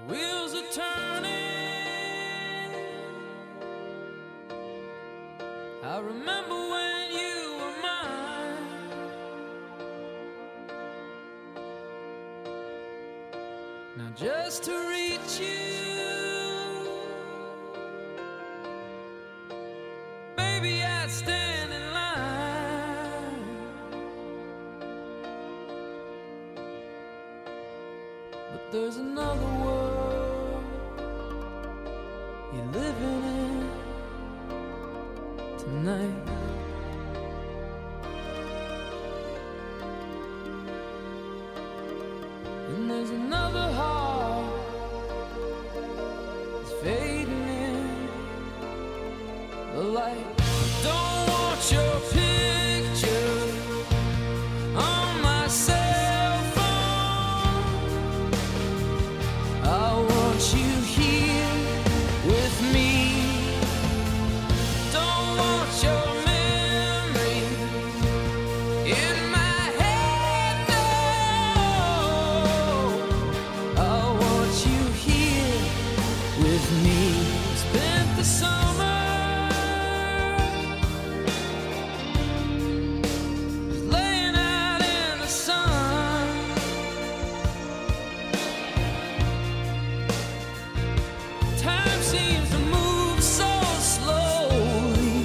Wheels are turning. I remember when you were mine. Now just to reach you, baby, I stand in line. But there's another world you're living in tonight. And there's another heart that's fading in the light. Don't want your picture on my cell phone. I want you here with me. Don't want your memory in my head, no. I want you here with me. Spent the summer just laying out in the sun. Time seems to move so slowly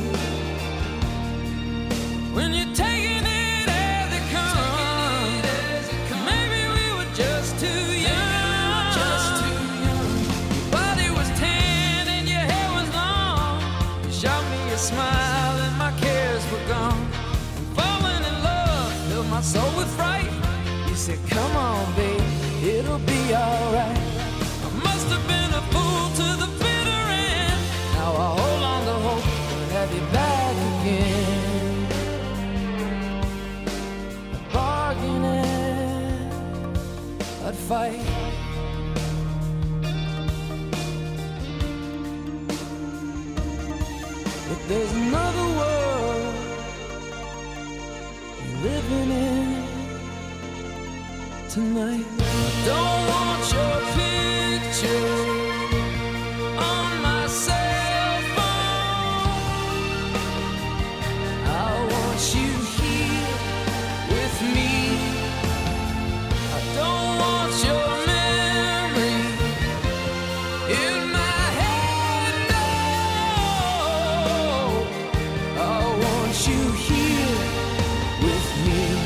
when you're taking it as it comes. Maybe we were just too young. Your body was tan and your hair was long. You shot me a smile and my cares were gone. And falling in love filled my soul with fright. You said, come on, babe, it'll be alright. I must have been a fool to the bitter end. Now I hold on to hope to have you back again. I'd bargain and I'd fight. But there's another world you're living in tonight. I don't want your picture on my cell phone. I want you here with me. I don't want your memory in my head, no. I want you here with me.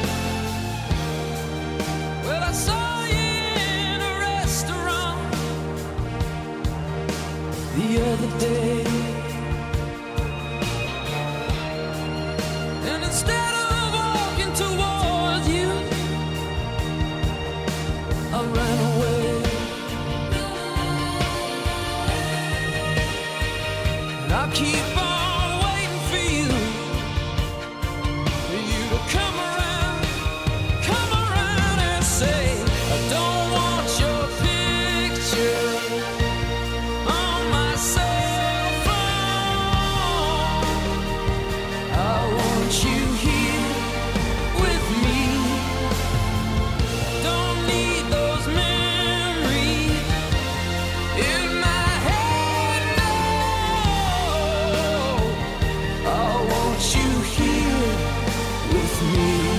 Well, I saw you in a restaurant the other day, and instead of walking towards you, I ran away. And I keep on waiting for you to come around and say, I don't want your picture on my cell phone. I want you here with me. Don't need those memories in my head, no. I want you here with me.